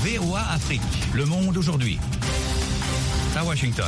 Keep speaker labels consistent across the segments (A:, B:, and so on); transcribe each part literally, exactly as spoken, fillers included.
A: V O A Afrique. Le monde aujourd'hui. À Washington.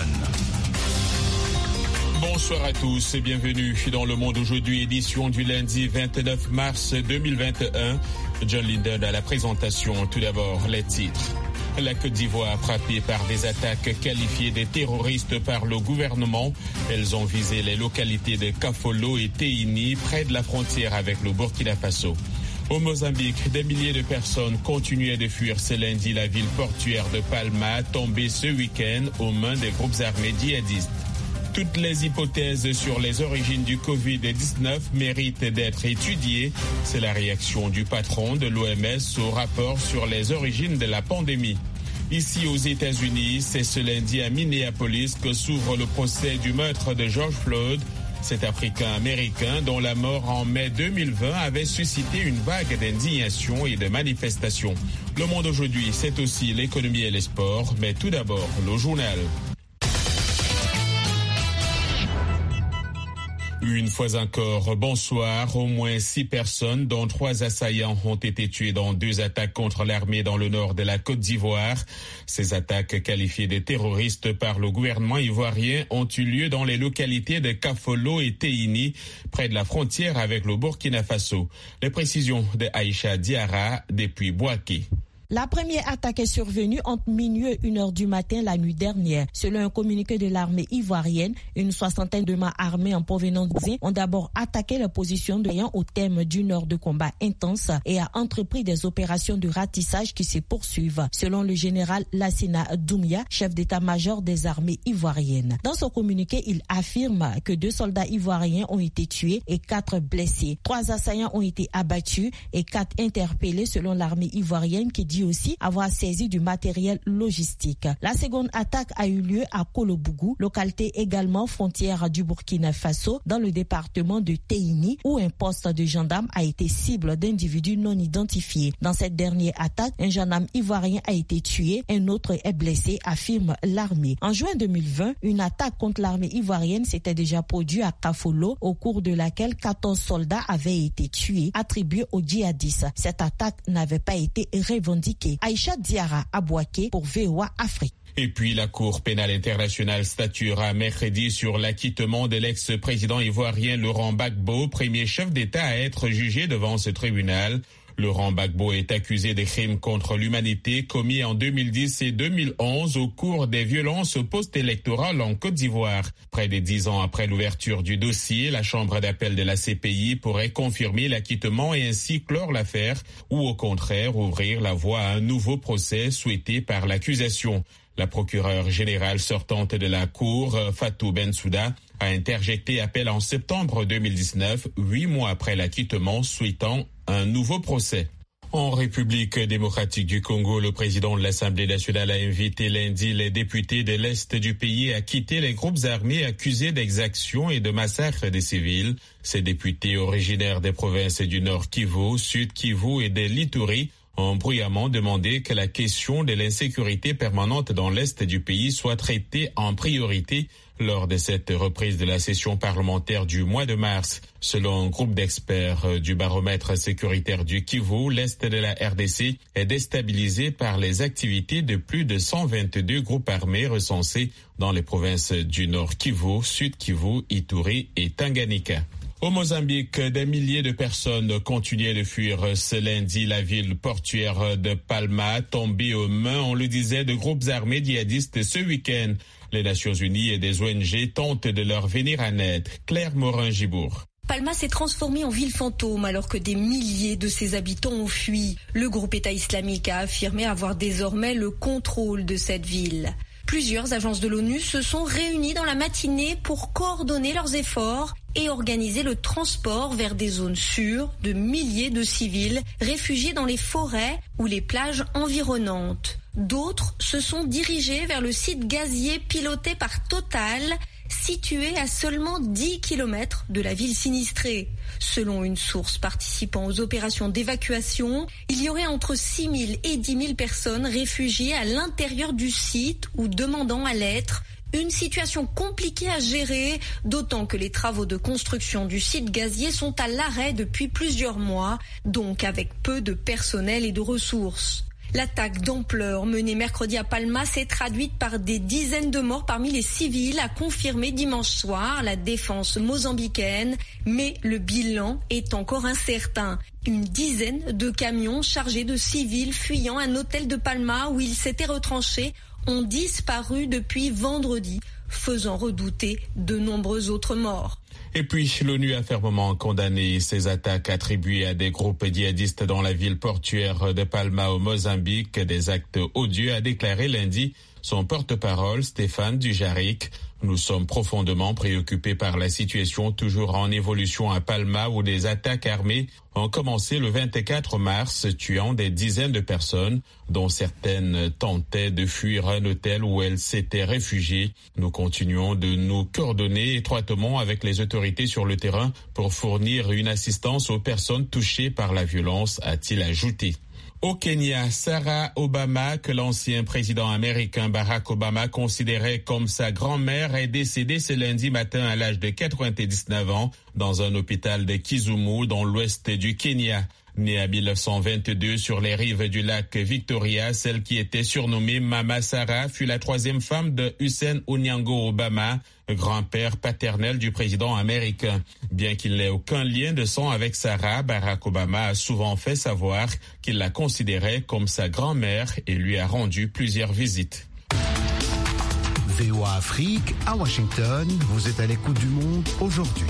B: Bonsoir à tous et bienvenue dans Le Monde aujourd'hui, édition du lundi vingt-neuf mars deux mille vingt et un. John Linden à la présentation. Tout d'abord, les titres. La Côte d'Ivoire frappée par des attaques qualifiées de terroristes par le gouvernement. Elles ont visé les localités de Kafolo et Teini, près de la frontière avec le Burkina Faso. Au Mozambique, des milliers de personnes continuaient de fuir ce lundi la ville portuaire de Palma, tombée ce week-end aux mains des groupes armés djihadistes. Toutes les hypothèses sur les origines du covid dix-neuf méritent d'être étudiées. C'est la réaction du patron de l'O M S au rapport sur les origines de la pandémie. Ici aux États-Unis, c'est ce lundi à Minneapolis que s'ouvre le procès du meurtre de George Floyd. Cet Africain-Américain dont la mort en mai deux mille vingt avait suscité une vague d'indignation et de manifestations. Le Monde aujourd'hui, c'est aussi l'économie et les sports, mais tout d'abord, le journal. Une fois encore, bonsoir. Au moins six personnes, dont trois assaillants, ont été tués dans deux attaques contre l'armée dans le nord de la Côte d'Ivoire. Ces attaques, qualifiées de terroristes par le gouvernement ivoirien, ont eu lieu dans les localités de Kafolo et Teini, près de la frontière avec le Burkina Faso. Les précisions de Aïcha Diarra depuis Bouaké.
C: La première attaque est survenue entre minuit et une heure du matin la nuit dernière. Selon un communiqué de l'armée ivoirienne, une soixantaine de mains armés en provenance d'Asie ont d'abord attaqué la position de Lyon au terme d'une heure de combat intense et a entrepris des opérations de ratissage qui se poursuivent, selon le général Lassina Doumbia, chef d'état-major des armées ivoiriennes. Dans son communiqué, il affirme que deux soldats ivoiriens ont été tués et quatre blessés. Trois assaillants ont été abattus et quatre interpellés selon l'armée ivoirienne qui dit aussi avoir saisi du matériel logistique. La seconde attaque a eu lieu à Kolobougou, localité également frontière du Burkina Faso, dans le département de Teini, où un poste de gendarme a été cible d'individus non identifiés. Dans cette dernière attaque, un gendarme ivoirien a été tué, un autre est blessé, affirme l'armée. En juin deux mille vingt, une attaque contre l'armée ivoirienne s'était déjà produite à Kafolo, au cours de laquelle quatorze soldats avaient été tués, attribués aux djihadistes. Cette attaque n'avait pas été revendiquée. Aïcha Diarra à Bouaké pour V O A Afrique.
B: Et puis la Cour pénale internationale statuera mercredi sur l'acquittement de l'ex-président ivoirien Laurent Gbagbo, premier chef d'État à être jugé devant ce tribunal. Laurent Gbagbo est accusé des crimes contre l'humanité commis en deux mille dix et deux mille onze au cours des violences post-électorales en Côte d'Ivoire. Près de dix ans après l'ouverture du dossier, la chambre d'appel de la C P I pourrait confirmer l'acquittement et ainsi clore l'affaire ou au contraire ouvrir la voie à un nouveau procès souhaité par l'accusation. La procureure générale sortante de la Cour, Fatou Bensouda, a interjecté appel en septembre deux mille dix-neuf, huit mois après l'acquittement, souhaitant un nouveau procès. En République démocratique du Congo, le président de l'Assemblée nationale a invité lundi les députés de l'Est du pays à quitter les groupes armés accusés d'exactions et de massacres des civils. Ces députés originaires des provinces du Nord Kivu, Sud Kivu et de l'Ituri ont bruyamment demandé que la question de l'insécurité permanente dans l'Est du pays soit traitée en priorité lors de cette reprise de la session parlementaire du mois de mars. Selon un groupe d'experts du baromètre sécuritaire du Kivu, l'Est de la R D C est déstabilisé par les activités de plus de cent vingt-deux groupes armés recensés dans les provinces du Nord Kivu, Sud Kivu, Ituri et Tanganyika. Au Mozambique, des milliers de personnes continuaient de fuir ce lundi la ville portuaire de Palma, tombée aux mains, on le disait, de groupes armés djihadistes ce week-end. Les Nations Unies et des O N G tentent de leur venir en aide. Claire Morin-Gibourg.
D: Palma s'est transformée en ville fantôme alors que des milliers de ses habitants ont fui. Le groupe État islamique a affirmé avoir désormais le contrôle de cette ville. Plusieurs agences de l'ONU se sont réunies dans la matinée pour coordonner leurs efforts et organiser le transport vers des zones sûres de milliers de civils réfugiés dans les forêts ou les plages environnantes. D'autres se sont dirigés vers le site gazier piloté par Total, situé à seulement dix kilomètres de la ville sinistrée. Selon une source participant aux opérations d'évacuation, il y aurait entre six mille et dix mille personnes réfugiées à l'intérieur du site ou demandant à l'être. Une situation compliquée à gérer, d'autant que les travaux de construction du site gazier sont à l'arrêt depuis plusieurs mois, donc avec peu de personnel et de ressources. L'attaque d'ampleur menée mercredi à Palma s'est traduite par des dizaines de morts parmi les civils, a confirmé dimanche soir la défense mozambicaine, mais le bilan est encore incertain. Une dizaine de camions chargés de civils fuyant un hôtel de Palma où ils s'étaient retranchés ont disparu depuis vendredi, faisant redouter de nombreux autres morts.
B: Et puis, l'ONU a fermement condamné ces attaques attribuées à des groupes djihadistes dans la ville portuaire de Palma au Mozambique, des actes odieux, a déclaré lundi son porte-parole Stéphane Dujarric. Nous sommes profondément préoccupés par la situation toujours en évolution à Palma où des attaques armées ont commencé le vingt-quatre mars, tuant des dizaines de personnes, dont certaines tentaient de fuir un hôtel où elles s'étaient réfugiées. Nous continuons de nous coordonner étroitement avec les autorités sur le terrain pour fournir une assistance aux personnes touchées par la violence, a-t-il ajouté. Au Kenya, Sarah Obama, que l'ancien président américain Barack Obama considérait comme sa grand-mère, est décédée ce lundi matin à l'âge de quatre-vingt-dix-neuf ans dans un hôpital de Kisumu dans l'ouest du Kenya. Née en mille neuf cent vingt-deux sur les rives du lac Victoria, celle qui était surnommée Mama Sarah fut la troisième femme de Hussein Onyango Obama, grand-père paternel du président américain. Bien qu'il n'ait aucun lien de sang avec Sarah, Barack Obama a souvent fait savoir qu'il la considérait comme sa grand-mère et lui a rendu plusieurs visites.
E: V O A Afrique, à Washington, vous êtes à l'écoute du monde aujourd'hui.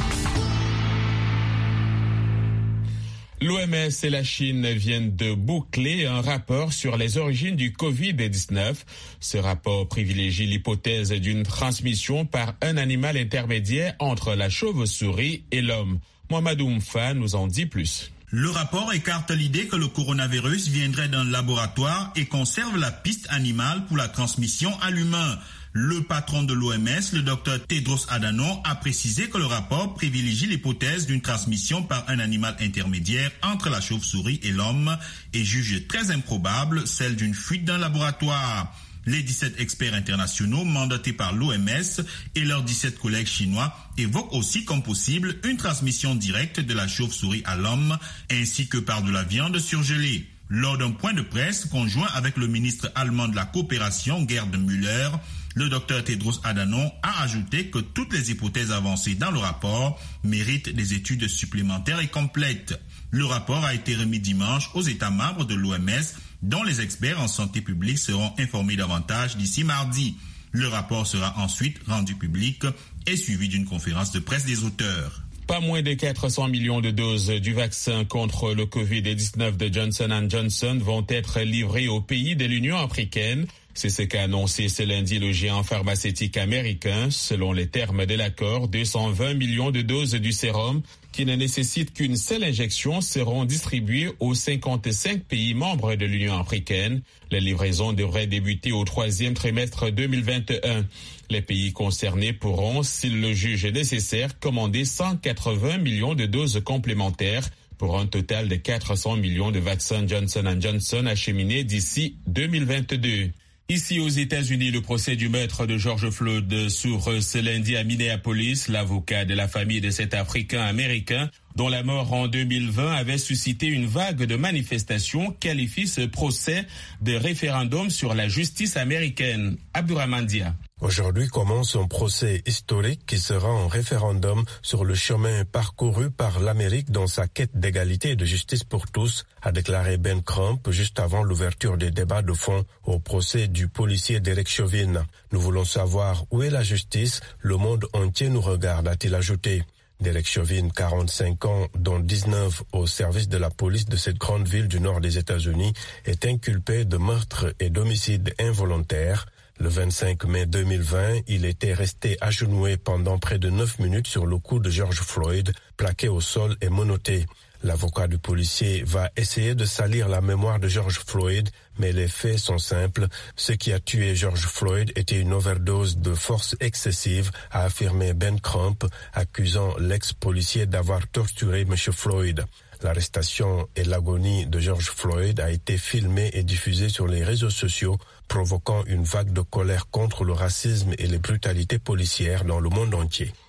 B: L'O M S et la Chine viennent de boucler un rapport sur les origines du covid dix-neuf. Ce rapport privilégie l'hypothèse d'une transmission par un animal intermédiaire entre la chauve-souris et l'homme. Mohamedou Mfa nous en dit plus.
F: Le rapport écarte l'idée que le coronavirus viendrait d'un laboratoire et conserve la piste animale pour la transmission à l'humain. Le patron de l'O M S, le docteur Tedros Adhanom, a précisé que le rapport privilégie l'hypothèse d'une transmission par un animal intermédiaire entre la chauve-souris et l'homme et juge très improbable celle d'une fuite d'un laboratoire. Les dix-sept experts internationaux mandatés par l'O M S et leurs dix-sept collègues chinois évoquent aussi comme possible une transmission directe de la chauve-souris à l'homme ainsi que par de la viande surgelée. Lors d'un point de presse conjoint avec le ministre allemand de la coopération, Gerd Müller, le docteur Tedros Adhanom a ajouté que toutes les hypothèses avancées dans le rapport méritent des études supplémentaires et complètes. Le rapport a été remis dimanche aux États membres de l'O M S, dont les experts en santé publique seront informés davantage d'ici mardi. Le rapport sera ensuite rendu public et suivi d'une conférence de presse des auteurs.
B: Pas moins de quatre cents millions de doses du vaccin contre le covid dix-neuf de Johnson and Johnson vont être livrées aux pays de l'Union africaine. C'est ce qu'a annoncé ce lundi le géant pharmaceutique américain. Selon les termes de l'accord, deux cent vingt millions de doses du sérum qui ne nécessitent qu'une seule injection seront distribuées aux cinquante-cinq pays membres de l'Union africaine. Les livraisons devraient débuter au troisième trimestre deux mille vingt et un. Les pays concernés pourront, s'ils le jugent nécessaire, commander cent quatre-vingts millions de doses complémentaires pour un total de quatre cents millions de vaccins Johnson and Johnson acheminés d'ici deux mille vingt-deux. Ici aux États-Unis, le procès du meurtre de George Floyd s'ouvre ce lundi à Minneapolis. L'avocat de la famille de cet Africain américain, dont la mort en deux mille vingt avait suscité une vague de manifestations, qualifie ce procès de référendum sur la justice américaine. Abdourahmane Dia.
G: Aujourd'hui commence un procès historique qui sera un référendum sur le chemin parcouru par l'Amérique dans sa quête d'égalité et de justice pour tous, a déclaré Ben Crump juste avant l'ouverture des débats de fond au procès du policier Derek Chauvin. Nous voulons savoir où est la justice, le monde entier nous regarde, a-t-il ajouté. Derek Chauvin, quarante-cinq ans, dont dix-neuf au service de la police de cette grande ville du nord des États-Unis, est inculpé de meurtre et d'homicide involontaire. Le vingt-cinq mai deux mille vingt, il était resté agenouillé pendant près de neuf minutes sur le cou de George Floyd, plaqué au sol et menotté. L'avocat du policier va essayer de salir la mémoire de George Floyd, mais les faits sont simples. Ce qui a tué George Floyd était une overdose de force excessive, a affirmé Ben Crump, accusant l'ex-policier d'avoir torturé M. Floyd. L'arrestation et l'agonie de George Floyd a été filmée et diffusée sur les réseaux sociaux, provoquant une vague de colère contre le racisme et les brutalités policières dans le monde entier.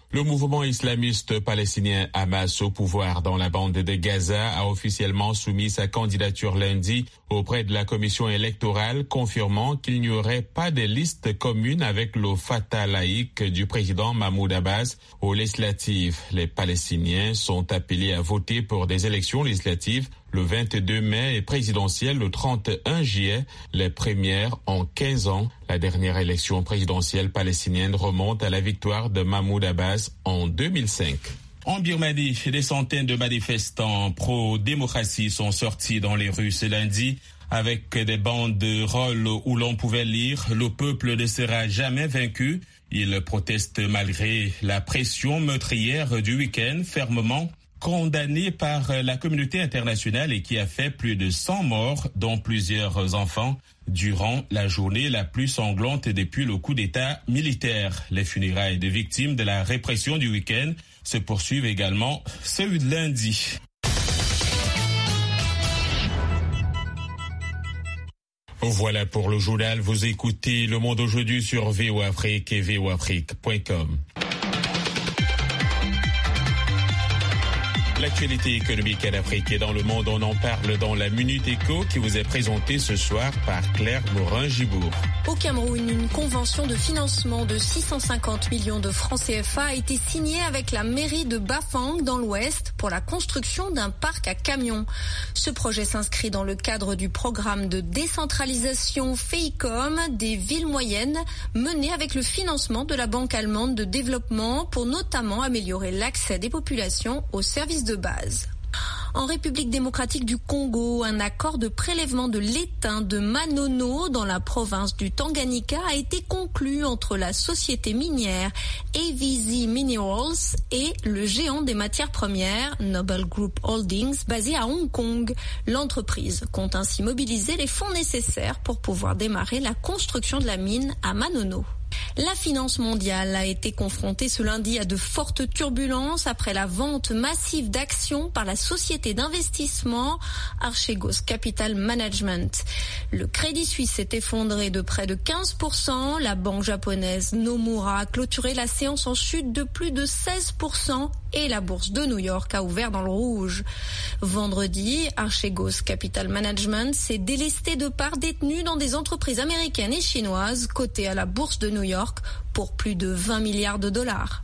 B: Le mouvement islamiste palestinien Hamas au pouvoir dans la bande de Gaza a officiellement soumis sa candidature lundi auprès de la commission électorale, confirmant qu'il n'y aurait pas de liste commune avec le Fatah laïque du président Mahmoud Abbas aux législatives. Les Palestiniens sont appelés à voter pour des élections législatives le vingt-deux mai et présidentielles le trente et un juillet, les premières en quinze ans. La dernière élection présidentielle palestinienne remonte à la victoire de Mahmoud Abbas en deux mille cinq.
H: En Birmanie, des centaines de manifestants pro-démocratie sont sortis dans les rues ce lundi avec des banderoles où l'on pouvait lire « Le peuple ne sera jamais vaincu ». Ils protestent malgré la pression meurtrière du week-end, fermement condamné par la communauté internationale et qui a fait plus de cent morts, dont plusieurs enfants, durant la journée la plus sanglante depuis le coup d'État militaire. Les funérailles de victimes de la répression du week-end se poursuivent également ce lundi.
B: Voilà pour le journal. Vous écoutez Le Monde aujourd'hui sur V O Afrique et v o afrique point com. L'actualité économique en Afrique et dans le monde, on en parle dans la Minute Éco qui vous est présentée ce soir par Claire Morin-Gibourg.
D: Au Cameroun, une convention de financement de six cent cinquante millions de francs C F A a été signée avec la mairie de Bafang dans l'Ouest pour la construction d'un parc à camions. Ce projet s'inscrit dans le cadre du programme de décentralisation FEICOM des villes moyennes mené avec le financement de la Banque allemande de développement pour notamment améliorer l'accès des populations aux services de base. En République démocratique du Congo, un accord de prélèvement de l'étain de Manono dans la province du Tanganyika a été conclu entre la société minière A V Z Minerals et le géant des matières premières Noble Group Holdings basé à Hong Kong. L'entreprise compte ainsi mobiliser les fonds nécessaires pour pouvoir démarrer la construction de la mine à Manono. La finance mondiale a été confrontée ce lundi à de fortes turbulences après la vente massive d'actions par la société d'investissement Archegos Capital Management. Le Crédit Suisse s'est effondré de près de quinze pour cent. La banque japonaise Nomura a clôturé la séance en chute de plus de seize pour cent et la bourse de New York a ouvert dans le rouge. Vendredi, Archegos Capital Management s'est délesté de parts détenues dans des entreprises américaines et chinoises cotées à la bourse de New York pour plus de vingt milliards de dollars.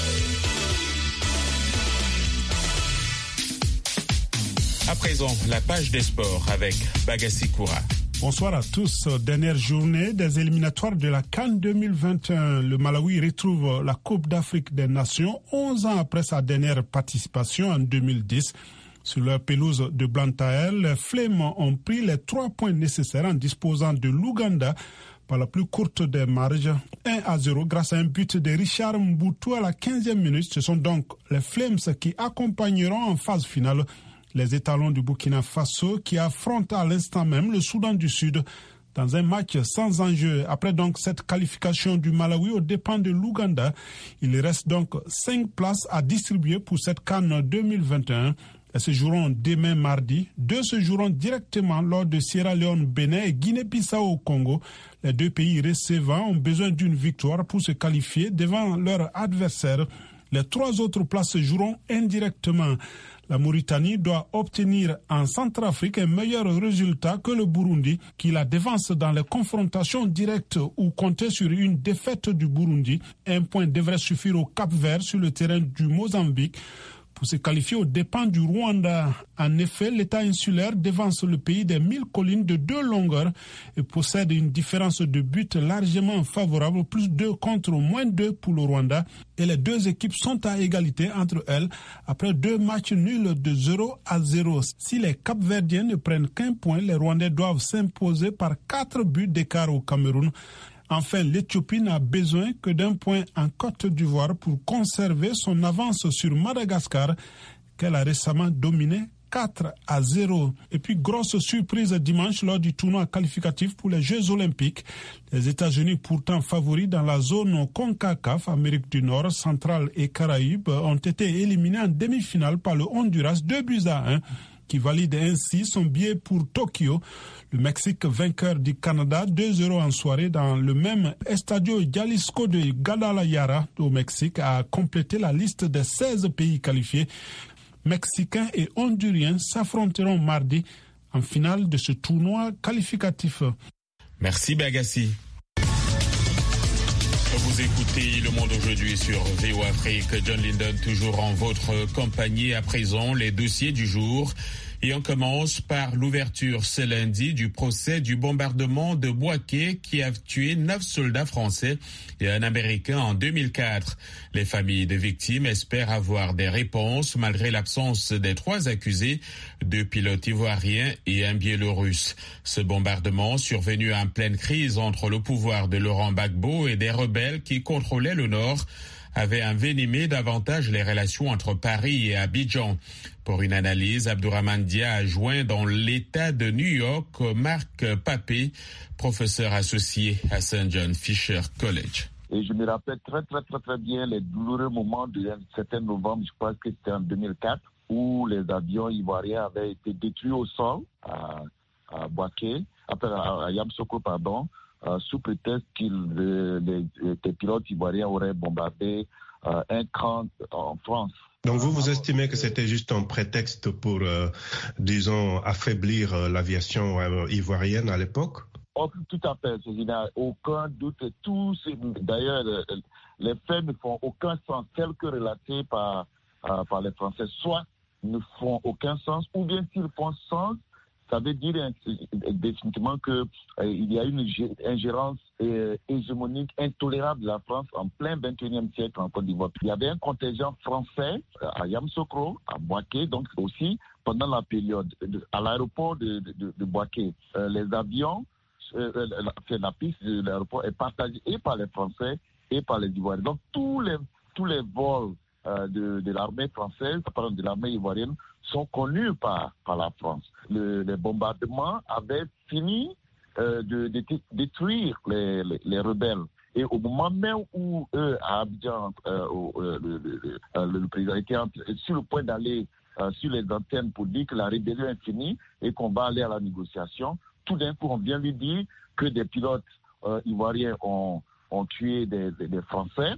B: À présent, la page des sports avec Bagassi Koura.
I: Bonsoir à tous. Dernière journée des éliminatoires de la CAN deux mille vingt et un. Le Malawi retrouve la Coupe d'Afrique des Nations onze ans après sa dernière participation en deux mille dix. Sur leur pelouse de Blantyre, les Flames ont pris les trois points nécessaires en disposant de l'Ouganda par la plus courte des marges, un à zéro grâce à un but de Richard Mboutou à la quinzième minute. Ce sont donc les Flames qui accompagneront en phase finale les étalons du Burkina Faso qui affrontent à l'instant même le Soudan du Sud dans un match sans enjeu. Après donc cette qualification du Malawi aux dépens de l'Ouganda, il reste donc cinq places à distribuer pour cette CAN deux mille vingt et un. Elles se joueront demain mardi. Deux se joueront directement lors de Sierra Leone, Bénin et Guinée-Bissau au Congo. Les deux pays recevant ont besoin d'une victoire pour se qualifier devant leur adversaire. Les trois autres places se joueront indirectement. La Mauritanie doit obtenir en Centrafrique un meilleur résultat que le Burundi, qui la devance dans les confrontations directes ou compter sur une défaite du Burundi. Un point devrait suffire au Cap-Vert sur le terrain du Mozambique pour se qualifier aux dépens du Rwanda. En effet, l'État insulaire devance le pays des mille collines de deux longueurs et possède une différence de but largement favorable, plus deux contre moins deux pour le Rwanda. Et les deux équipes sont à égalité entre elles après deux matchs nuls de zéro à zéro. Si les Cap-Verdiens ne prennent qu'un point, les Rwandais doivent s'imposer par quatre buts d'écart au Cameroun. Enfin, l'Éthiopie n'a besoin que d'un point en Côte d'Ivoire pour conserver son avance sur Madagascar, qu'elle a récemment dominé quatre à zéro. Et puis, grosse surprise dimanche lors du tournoi qualificatif pour les Jeux Olympiques. Les États-Unis, pourtant favoris dans la zone CONCACAF, Amérique du Nord, Centrale et Caraïbes, ont été éliminés en demi-finale par le Honduras, deux buts à un. qui valide ainsi son billet pour Tokyo. Le Mexique, vainqueur du Canada, deux zéro en soirée dans le même Estadio Jalisco de Guadalajara au Mexique, a complété la liste des seize pays qualifiés. Mexicains et Honduriens s'affronteront mardi en finale de ce tournoi qualificatif.
B: Merci Bagassi. Vous écoutez Le Monde aujourd'hui sur V O Afrique. John Linden toujours en votre compagnie. À présent, les dossiers du jour. Et on commence par l'ouverture ce lundi du procès du bombardement de Bouaké qui a tué neuf soldats français et un Américain en deux mille quatre. Les familles des victimes espèrent avoir des réponses malgré l'absence des trois accusés, deux pilotes ivoiriens et un Biélorusse. Ce bombardement, survenu en pleine crise entre le pouvoir de Laurent Gbagbo et des rebelles qui contrôlaient le nord, avait envenimé davantage les relations entre Paris et Abidjan. Pour une analyse, Abdourahmane Dia a joint dans l'État de New York Marc Papé, professeur associé à Saint John Fisher College.
J: Et je me rappelle très très très très bien les douloureux moments du sept novembre, je pense que c'était en deux mille quatre, où les avions ivoiriens avaient été détruits au sol à, à Bouaké, à, à Yamoussoukro, pardon, euh, sous prétexte que les, les, les pilotes ivoiriens auraient bombardé euh, un camp en France.
G: Donc vous, vous estimez que c'était juste un prétexte pour, euh, disons, affaiblir euh, l'aviation euh, ivoirienne à l'époque?
J: Oh, tout à fait, il n'y a aucun doute. Tout ces, d'ailleurs, les faits ne font aucun sens, tels que relatés par, euh, par les Français. Soit ne font aucun sens, ou bien s'ils font sens, ça veut dire définitivement qu'il euh, y a une ingérence euh, hégémonique intolérable de la France en plein vingt et unième siècle en Côte d'Ivoire. Il y avait un contingent français à Yamoussoukro, à Bouaké, donc aussi pendant la période, à l'aéroport de, de, de Bouaké. Euh, les avions, euh, la, la piste de l'aéroport est partagée et par les Français et par les Ivoiriens. Donc tous les, tous les vols euh, de, de l'armée française, pardon, de l'armée ivoirienne, sont connus par, par la France. Le, les bombardements avaient fini euh, de, de, de détruire les, les, les rebelles. Et au moment même où eux, à Abidjan, euh, euh, le, le, le, le président était sur le point d'aller euh, sur les antennes pour dire que la rébellion est finie et qu'on va aller à la négociation, tout d'un coup, on vient lui dire que des pilotes euh, ivoiriens ont, ont tué des, des, des Français.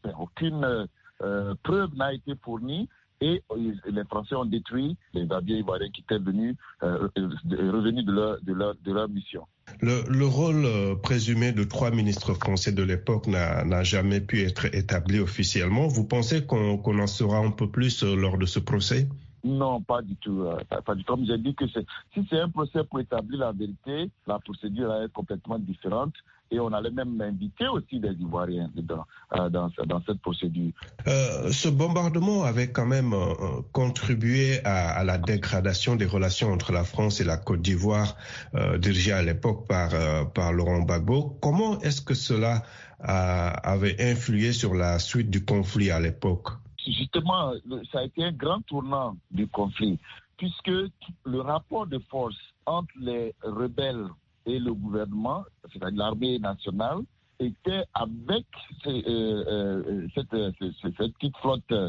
J: Aucune euh, preuve n'a été fournie. Et les Français ont détruit les avions ivoiriens qui étaient venus, euh, revenus de leur, de leur, de leur mission.
G: Le, le rôle euh, présumé de trois ministres français de l'époque n'a, n'a jamais pu être établi officiellement. Vous pensez qu'on, qu'on en saura un peu plus euh, lors de ce procès?
J: Non, pas du tout. Euh, pas du tout. Comme j'ai dit, que c'est, si c'est un procès pour établir la vérité, la procédure va être complètement différente. Et on allait même inviter aussi des Ivoiriens dans, euh, dans, dans cette procédure.
G: Euh, ce bombardement avait quand même euh, contribué à, à la dégradation des relations entre la France et la Côte d'Ivoire, euh, dirigée à l'époque par, euh, par Laurent Gbagbo. Comment est-ce que cela a, avait influé sur la suite du conflit à l'époque?
J: Justement, ça a été un grand tournant du conflit, puisque le rapport de force entre les rebelles et le gouvernement, c'est-à-dire l'armée nationale, était avec ces, euh, euh, cette, euh, cette, cette petite flotte euh,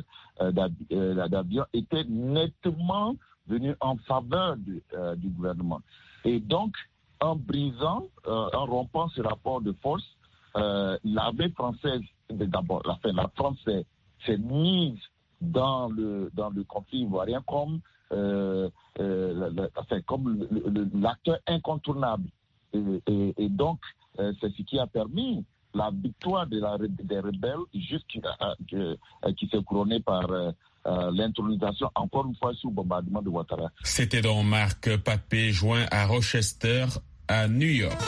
J: d'avions, était nettement venue en faveur du, euh, du gouvernement. Et donc, en brisant, euh, en rompant ce rapport de force, euh, l'armée française, d'abord, la, la France s'est, s'est mise dans le, dans le conflit ivoirien comme, euh, euh, la, enfin, comme le, le, l'acteur incontournable. Et, et, et donc, euh, c'est ce qui a permis la victoire de la, des rebelles, juste qui, euh, qui s'est couronnée par euh, euh, l'intronisation, encore une fois, sous bombardement de Ouattara.
B: C'était donc Marc Papé, joint à Rochester, à New York.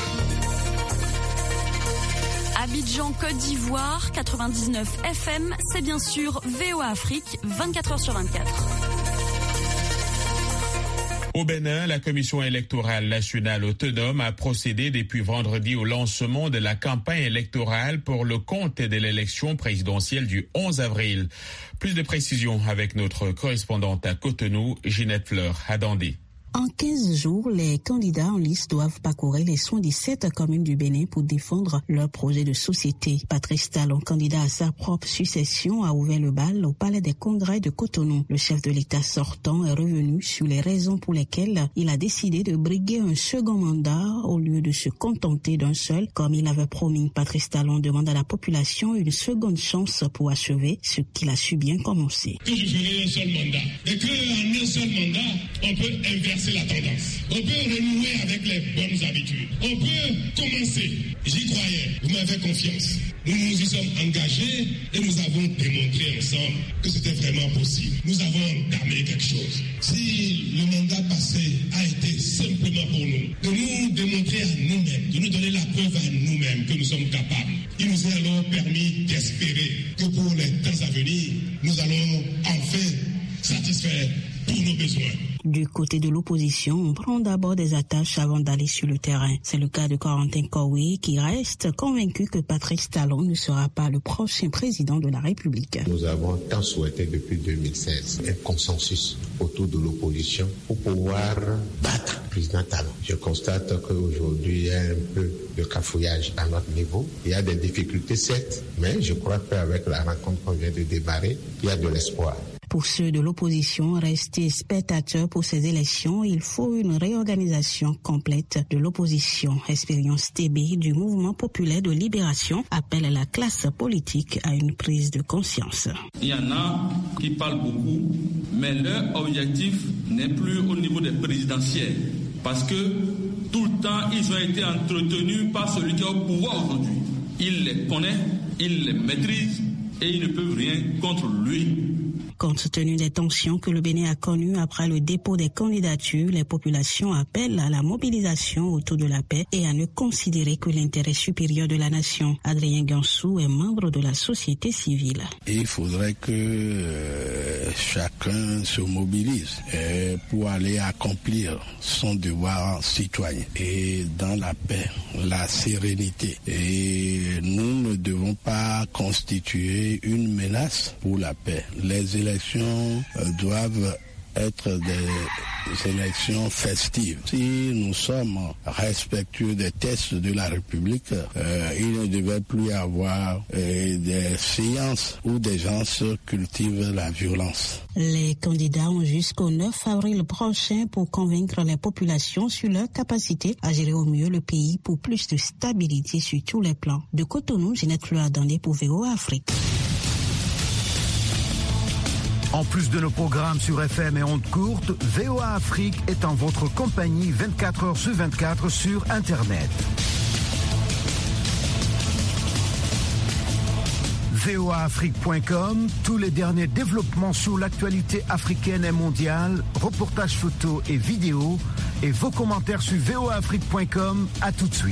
K: Abidjan, Côte d'Ivoire, quatre-vingt-dix-neuf F M, c'est bien sûr V O A Afrique, vingt-quatre heures sur vingt-quatre.
B: Au Bénin, la Commission électorale nationale autonome a procédé depuis vendredi au lancement de la campagne électorale pour le compte de l'élection présidentielle du onze avril. Plus de précisions avec notre correspondante à Cotonou, Ginette Fleur, à Dandé.
L: En quinze jours, les candidats en liste doivent parcourir les soixante-dix-sept communes du Bénin pour défendre leur projet de société. Patrice Talon, candidat à sa propre succession, a ouvert le bal au Palais des Congrès de Cotonou. Le chef de l'État sortant est revenu sur les raisons pour lesquelles il a décidé de briguer un second mandat au lieu de se contenter d'un seul, comme il avait promis. Patrice Talon demande à la population une seconde chance pour achever ce qu'il a su bien commencer.
M: Que je ferai un seul mandat. Et qu'en un seul mandat, on peut inverser la tendance. On peut renouer avec les bonnes habitudes. On peut commencer. J'y croyais. Vous m'avez confiance. Nous nous y sommes engagés et nous avons démontré ensemble que c'était vraiment possible. Nous avons entamé quelque chose. Si le mandat passé a été simplement pour nous, de nous démontrer à nous-mêmes, de nous donner la preuve à nous-mêmes que nous sommes capables, il nous est alors permis d'espérer que pour les temps à venir, nous allons enfin satisfaire tous nos besoins.
L: Du côté de l'opposition, on prend d'abord des attaches avant d'aller sur le terrain. C'est le cas de Corentin Kowi qui reste convaincu que Patrice Talon ne sera pas le prochain président de la République.
N: Nous avons tant souhaité depuis deux mille seize un consensus autour de l'opposition pour pouvoir battre le président Talon. Je constate qu'aujourd'hui il y a un peu de cafouillage à notre niveau. Il y a des difficultés certes, mais je crois qu'avec la rencontre qu'on vient de démarrer, il y a de l'espoir.
L: Pour ceux de l'opposition restés spectateurs pour ces élections, il faut une réorganisation complète de l'opposition. Expérience T B du Mouvement populaire de libération appelle la classe politique à une prise de conscience.
O: Il y en a qui parlent beaucoup, mais leur objectif n'est plus au niveau des présidentielles. Parce que tout le temps, ils ont été entretenus par celui qui est au pouvoir aujourd'hui. Il les connaît, il les maîtrise et ils ne peuvent rien contre lui.
L: Compte tenu des tensions que le Bénin a connues après le dépôt des candidatures, les populations appellent à la mobilisation autour de la paix et à ne considérer que l'intérêt supérieur de la nation. Adrien Gansou est membre de la société civile.
P: Il faudrait que euh, chacun se mobilise euh, pour aller accomplir son devoir citoyen et dans la paix, la sérénité. Et nous ne devons pas constituer une menace pour la paix. Les élections doivent être des élections festives. Si nous sommes respectueux des textes de la République, euh, il ne devait plus y avoir euh, des séances où des gens se cultivent la violence.
L: Les candidats ont jusqu'au neuf avril prochain pour convaincre les populations sur leur capacité à gérer au mieux le pays pour plus de stabilité sur tous les plans. De Cotonou, Ginette Loadandé pour V O A Afrique.
E: En plus de nos programmes sur F M et ondes courtes, V O A Afrique est en votre compagnie vingt-quatre heures sur vingt-quatre sur Internet. V O A Afrique point com, tous les derniers développements sur l'actualité africaine et mondiale, reportages photos et vidéos, et vos commentaires sur V O A Afrique point com. À tout de suite.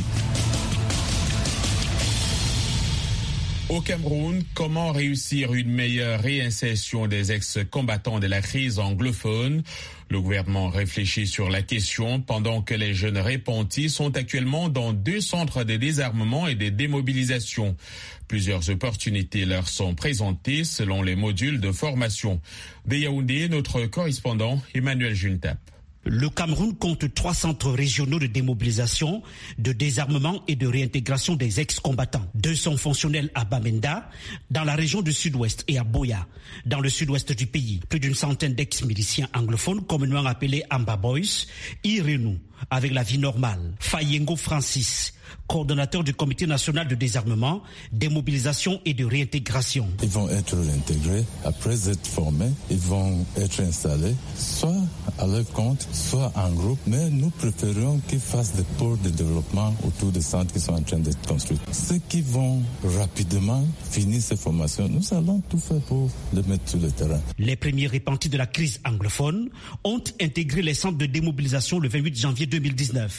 B: Au Cameroun, comment réussir une meilleure réinsertion des ex-combattants de la crise anglophone? Le gouvernement réfléchit sur la question pendant que les jeunes repentis sont actuellement dans deux centres de désarmement et de démobilisation. Plusieurs opportunités leur sont présentées selon les modules de formation. De Yaoundé, notre correspondant Emmanuel Juntap.
Q: Le Cameroun compte trois centres régionaux de démobilisation, de désarmement et de réintégration des ex-combattants. Deux sont fonctionnels à Bamenda, dans la région du sud-ouest, et à Boya, dans le sud-ouest du pays. Plus d'une centaine d'ex-miliciens anglophones, communément appelés Amba Boys, y renouent avec la vie normale. Fayengo Francis, coordonnateur du Comité national de désarmement, démobilisation et de réintégration.
R: Ils vont être réintégrés, après être formés, ils vont être installés, soit à leur compte, soit en groupe, mais nous préférons qu'ils fassent des pôles de développement autour des centres qui sont en train d'être construits. Ceux qui vont rapidement finir ces formations, nous allons tout faire pour les mettre sur le terrain.
Q: Les premiers repentis de la crise anglophone ont intégré les centres de démobilisation le vingt-huit janvier deux mille dix-neuf.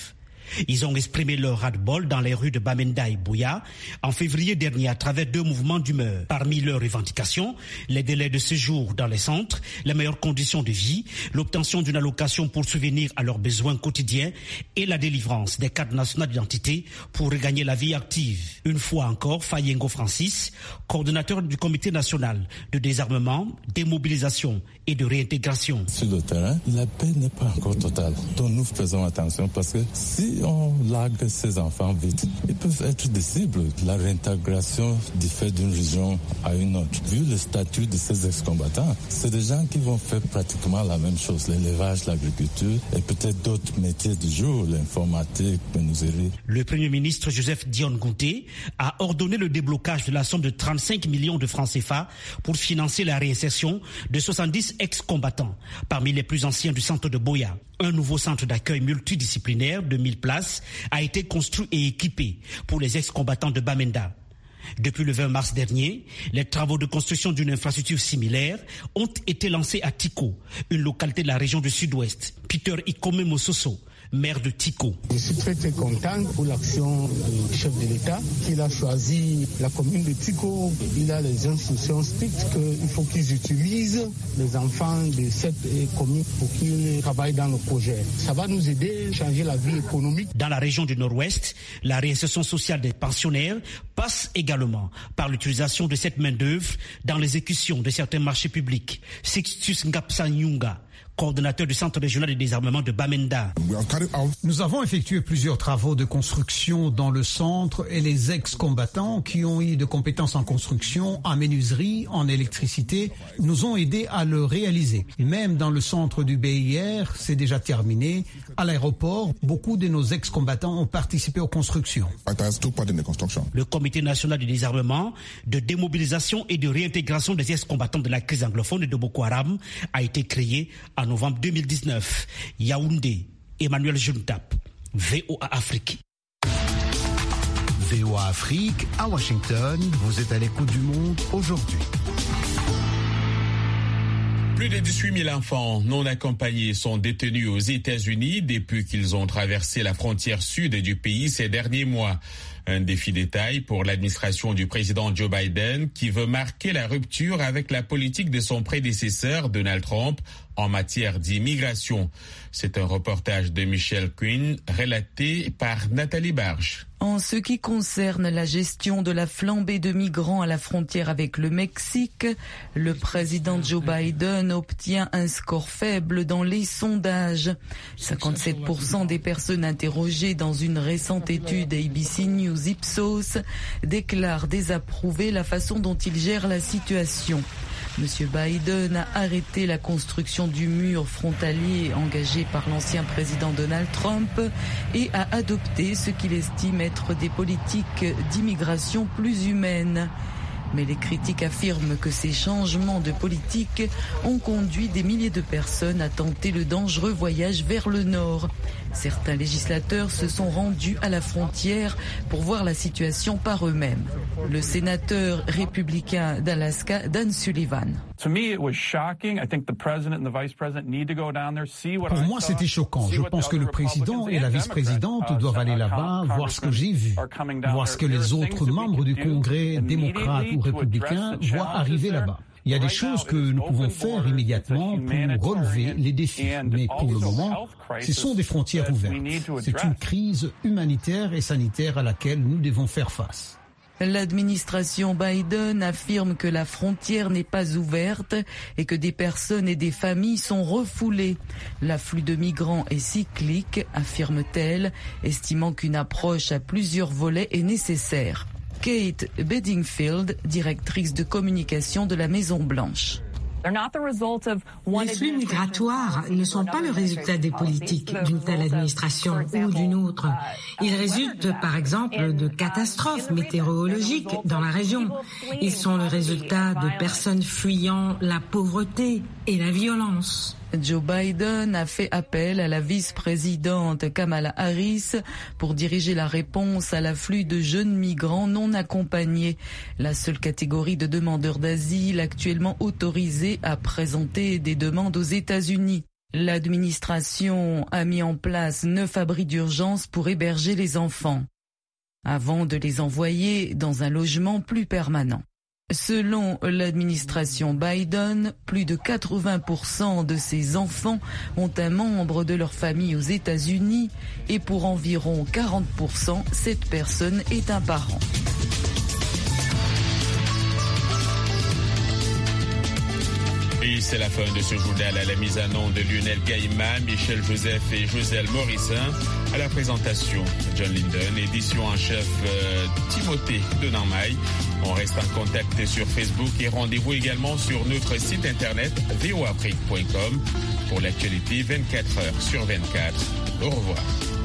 Q: Ils ont exprimé leur ras-le-bol dans les rues de Bamenda et Buea en février dernier à travers deux mouvements d'humeur. Parmi leurs revendications, les délais de séjour dans les centres, les meilleures conditions de vie, l'obtention d'une allocation pour subvenir à leurs besoins quotidiens et la délivrance des cartes nationales d'identité pour regagner la vie active. Une fois encore, Fayengo Francis, coordonnateur du Comité national de désarmement, démobilisation et de réintégration.
R: Sur le terrain, la paix n'est pas encore totale. Donc nous faisons attention parce que si on largue ces enfants vite, ils peuvent être des cibles. La réintégration diffère d'une région à une autre. Vu le statut de ces ex-combattants, c'est des gens qui vont faire pratiquement la même chose, l'élevage, l'agriculture et peut-être d'autres métiers du jour, l'informatique, la menuiserie.
Q: Le Premier ministre Joseph Dion Gounté a ordonné le déblocage de la somme de trente-cinq millions de francs C F A pour financer la réinsertion de soixante-dix ex-combattants, parmi les plus anciens du centre de Buea. Un nouveau centre d'accueil multidisciplinaire de mille places a été construit et équipé pour les ex-combattants de Bamenda. Depuis le vingt mars dernier, les travaux de construction d'une infrastructure similaire ont été lancés à Tiko, une localité de la région du Sud-Ouest. Peter Ikome Mososo, maire de Tiko.
S: Je suis très très content pour l'action du chef de l'État qu'il a choisi la commune de Tiko. Il a les instructions strictes qu'il faut qu'ils utilisent les enfants de cette commune pour qu'ils travaillent dans le projet. Ça va nous aider à changer la vie économique.
Q: Dans la région du Nord-Ouest, la réinsertion sociale des pensionnaires passe également par l'utilisation de cette main-d'œuvre dans l'exécution de certains marchés publics. Sixtus Ngapsanyunga, coordonnateur du Centre régional de désarmement de Bamenda.
E: Nous avons effectué plusieurs travaux de construction dans le centre et les ex-combattants qui ont eu de compétences en construction, en menuiserie, en électricité, nous ont aidés à le réaliser. Et même dans le centre du B I R, c'est déjà terminé. À l'aéroport, beaucoup de nos ex-combattants ont participé aux constructions.
Q: Le Comité national de désarmement, de démobilisation et de réintégration des ex-combattants de la crise anglophone et de Boko Haram a été créé en novembre deux mille dix-neuf. Yaoundé, Emmanuel Juntap, V O A Afrique.
E: V O A Afrique, à Washington, vous êtes à l'écoute du monde aujourd'hui.
B: Plus de dix-huit mille enfants non accompagnés sont détenus aux États-Unis depuis qu'ils ont traversé la frontière sud du pays ces derniers mois. Un défi de taille pour l'administration du président Joe Biden qui veut marquer la rupture avec la politique de son prédécesseur Donald Trump en matière d'immigration. C'est un reportage de Michelle Quinn relaté par Nathalie Barge.
T: En ce qui concerne la gestion de la flambée de migrants à la frontière avec le Mexique, le président Joe Biden obtient un score faible dans les sondages. cinquante-sept pour cent des personnes interrogées dans une récente étude A B C News Ipsos déclarent désapprouver la façon dont il gère la situation. Monsieur Biden a arrêté la construction du mur frontalier engagé par l'ancien président Donald Trump et a adopté ce qu'il estime être des politiques d'immigration plus humaines. Mais les critiques affirment que ces changements de politique ont conduit des milliers de personnes à tenter le dangereux voyage vers le nord. Certains législateurs se sont rendus à la frontière pour voir la situation par eux-mêmes. Le sénateur républicain d'Alaska, Dan Sullivan.
U: Pour
E: moi, c'était choquant. Je pense que le président et la vice-présidente doivent aller là-bas, voir ce que j'ai vu, voir ce que les autres membres du Congrès, démocrates ou républicains, voient arriver là-bas. Il y a des choses que nous pouvons faire immédiatement pour relever les défis. Mais pour le moment, ce sont des frontières ouvertes. C'est une crise humanitaire et sanitaire à laquelle nous devons faire face.
T: L'administration Biden affirme que la frontière n'est pas ouverte et que des personnes et des familles sont refoulées. L'afflux de migrants est cyclique, affirme-t-elle, estimant qu'une approche à plusieurs volets est nécessaire. Kate Bedingfield, directrice de communication de la Maison-Blanche.
V: Les flux migratoires ne sont pas le résultat des politiques d'une telle administration ou d'une autre. Ils résultent, par exemple, de catastrophes météorologiques dans la région. Ils sont le résultat de personnes fuyant la pauvreté et la violence.
T: Joe Biden a fait appel à la vice-présidente Kamala Harris pour diriger la réponse à l'afflux de jeunes migrants non accompagnés, la seule catégorie de demandeurs d'asile actuellement autorisée à présenter des demandes aux États-Unis. L'administration a mis en place neuf abris d'urgence pour héberger les enfants, avant de les envoyer dans un logement plus permanent. Selon l'administration Biden, plus de quatre-vingts pour cent de ces enfants ont un membre de leur famille aux États-Unis et pour environ quarante pour cent, cette personne est un parent.
B: Et c'est la fin de ce journal. À la mise en onde de Lionel Gaïma, Michel Joseph et Joselle Morissin. À la présentation, John Linden. Édition en chef euh, Timothée Denamaille. On reste en contact sur Facebook et rendez-vous également sur notre site internet v o afrique point com pour l'actualité vingt-quatre heures sur vingt-quatre. Au revoir.